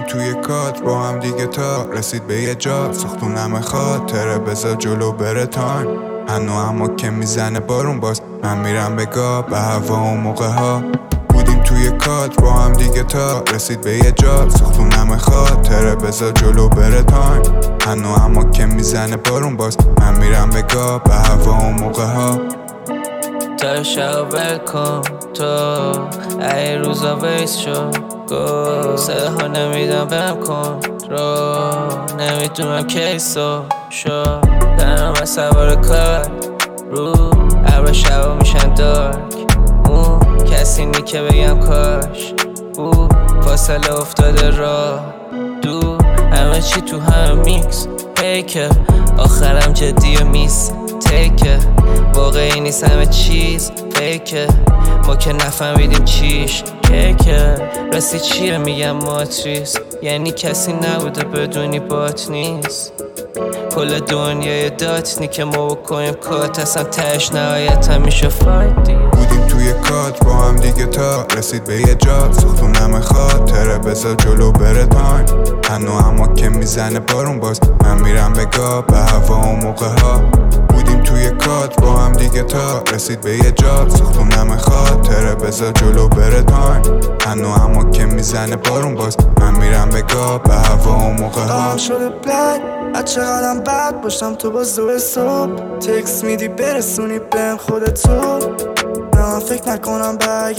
توی کادر با هم دیگه تا رسید به یه جا، ساختونم خاطره بذار جلو بره تایم. اما که میزنه بارون باز من میرم به گاه، به هوا و موقع ها بودیم توی کادر با هم دیگه تا رسید به یه جا، ساختونم خاطره بذار جلو بره تایم. اما که میزنه بارون باز من میرم به گاه، به هوا و موقع ها. تا شب بکن تو ای روزا ویس شد گو سه ها نمیدم بهم کن رو نمیدونم کیسو شد دارم از سوار کار رو ابر شبا میشن دارک کسی نی که بگم کاش فاصله افتاده راه دور همه چی تو همه میکس پیکه آخرم جدی و میس تیکه واقعی نیست همه چیز فیکه ما که نفهمیدیم چیش کیکه راستی چیه میگم ماتریس یعنی کسی نبوده بدونی بات نیست کل دنیای داتنی که ما بکنیم کات اصلا تش نهایت هم میشه فایت دیگه. بودیم توی کادر با هم دیگه تا رسید به یه جا، ساختونم خاطره بذار جلو بره تایم. اما که میزنه بارون باز من میرم به گاه، به هوا و موقع ها بودیم توی کادر با هم دیگه تا رسید به یه جا، ساختونم خاطره بذار جلو بره تایم. اما که میزنه بارون باز من میرم به گاه، به هوا و موقع ها شده بلک از چقدرم بد باشم تو باز دو صبح تکس میدی برسونی بهم خودتو نه من فکر نکنم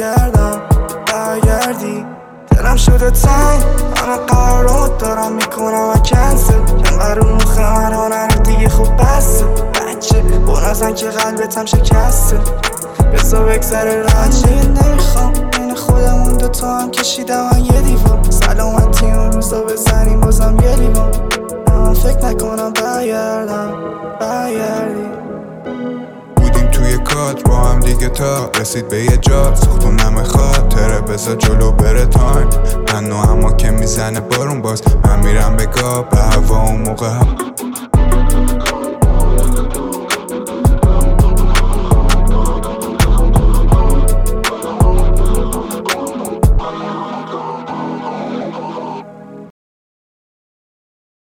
برگردی دلم شده تنگ همه قرارات دارم میکنم و کنسل انقدر رو مخه من ها نره دیگه خوب بسته بچه با نزن که قلبتم شکسته بذار بگذره رنجه نمیخوام بین خودمون دوتا هم کشیدم من یه دیوار سلامتی اون روزا بزنیم بازم یه لیوان من فکر نکنم برگردی بودیم توی کادر با هم دیگه تا رسید به یه جا، ساختونم خاطره بذار جلو بره تایم. اما که میزنه بارون باز من میرم به گاه، به هوا و موقع ها